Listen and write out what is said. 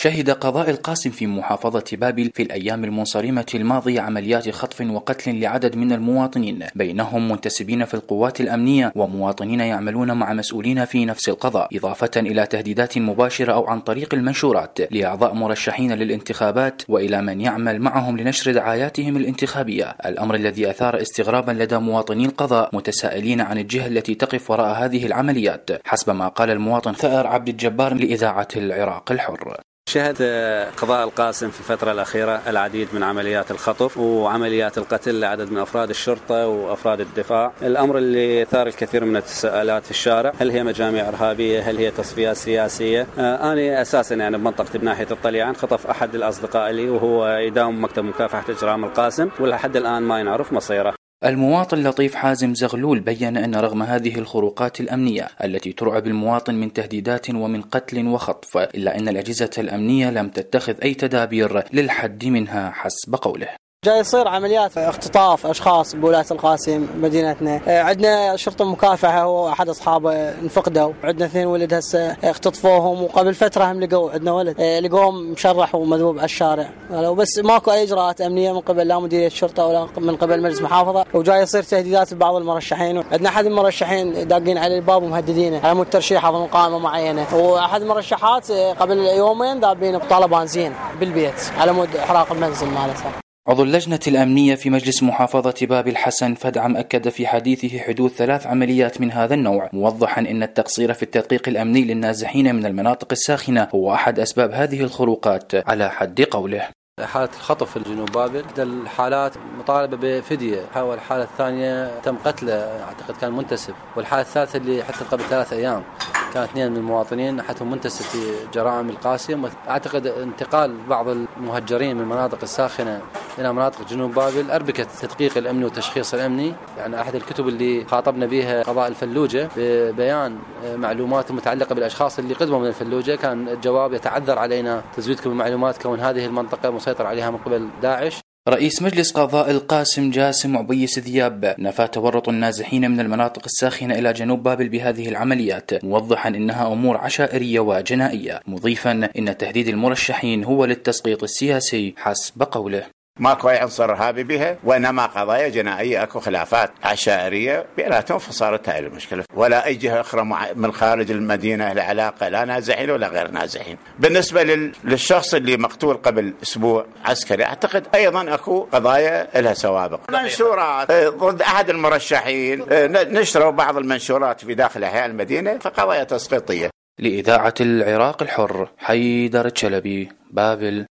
شهد قضاء القاسم في محافظة بابل في الأيام المنصرمة الماضية عمليات خطف وقتل لعدد من المواطنين، بينهم منتسبين في القوات الأمنية ومواطنين يعملون مع مسؤولين في نفس القضاء، إضافة إلى تهديدات مباشرة أو عن طريق المنشورات لأعضاء مرشحين للانتخابات وإلى من يعمل معهم لنشر دعاياتهم الانتخابية، الأمر الذي أثار استغرابا لدى مواطني القضاء متسائلين عن الجهة التي تقف وراء هذه العمليات، حسب ما قال المواطن ثائر عبد الجبار لإذاعة العراق الحر. شهد قضاء القاسم في الفترة الأخيرة العديد من عمليات الخطف وعمليات القتل لعدد من أفراد الشرطة وأفراد الدفاع، الأمر اللي ثار الكثير من التساؤلات في الشارع، هل هي مجاميع إرهابية؟ هل هي تصفيات سياسية؟ أنا أساسا بمنطقتي بناحية الطليعان خطف أحد الأصدقاء لي وهو يداوم مكتب مكافحة إجرام القاسم، ولحد الآن ما ينعرف مصيره. المواطن لطيف حازم زغلول بيّن أن رغم هذه الخروقات الأمنية التي ترعب المواطن من تهديدات ومن قتل وخطف، إلا أن الأجهزة الأمنية لم تتخذ أي تدابير للحد منها حسب قوله. جاي يصير عمليات اختطاف أشخاص بولاية القاسم مدينتنا، عندنا شرطة مكافحة هو أحد أصحابه انفقدوا، عندنا 2 ولد هسه اختطفوهم، وقبل فترة هم لقوا عندنا ولد لقوهم مشرح ومذبوب على الشارع، بس ماكو أي إجراءات أمنية من قبل لا مديرية الشرطة ولا من قبل مجلس محافظة، وجاي يصير تهديدات لبعض المرشحين، عندنا أحد المرشحين داقين على الباب ومهددينه على مود ترشيحه في مقامة معينة، وأحد المرشحات قبل يومين دابين بطالب بنزين بالبيت على مود إحراق المنزل مالته. عضو اللجنة الأمنية في مجلس محافظة بابل حسن فدعم أكد في حديثه حدوث 3 عمليات من هذا النوع، موضحا أن التقصير في التدقيق الأمني للنازحين من المناطق الساخنة هو أحد أسباب هذه الخروقات على حد قوله. حالة الخطف في الجنوب بابل الحالات مطالبة بفدية، والحالة الثانية تم قتله أعتقد كان منتسب، والحالة الثالثة اللي حتى قبل 3 أيام كان 2 من المواطنين أحدهم منتسب في جرائم القاسم. أعتقد انتقال بعض المهجرين من المناطق الساخنة إلى مناطق جنوب بابل أربكت التدقيق الأمني والتشخيص الأمني. أحد الكتب اللي خاطبنا بها قضاء الفلوجة ببيان معلومات متعلقة بالأشخاص اللي قدموا من الفلوجة، كان الجواب يتعذر علينا تزويدكم بالمعلومات كون هذه المنطقة مسيطر عليها من قبل داعش. رئيس مجلس قضاء القاسم جاسم عبيس ذياب نفى تورط النازحين من المناطق الساخنة إلى جنوب بابل بهذه العمليات، موضحا إنها أمور عشائرية وجنائية، مضيفا إن تهديد المرشحين هو للتسقيط السياسي حسب قوله. ماكو أي عنصر إرهابي بها، وإنما قضايا جنائية، أكو خلافات عشائرية بيناتهم فصارت هاي المشكلة، ولا أي جهة أخرى من خارج المدينة لعلاقة لا نازحين ولا غير نازحين. بالنسبة للشخص اللي مقتول قبل أسبوع عسكري، أعتقد أيضا أكو قضايا لها سوابق، منشورات ضد أحد المرشحين، نشروا بعض المنشورات في داخل أحياء المدينة، فقضايا تسقيطية. لإذاعة العراق الحر، حيدر الشلبي، بابل.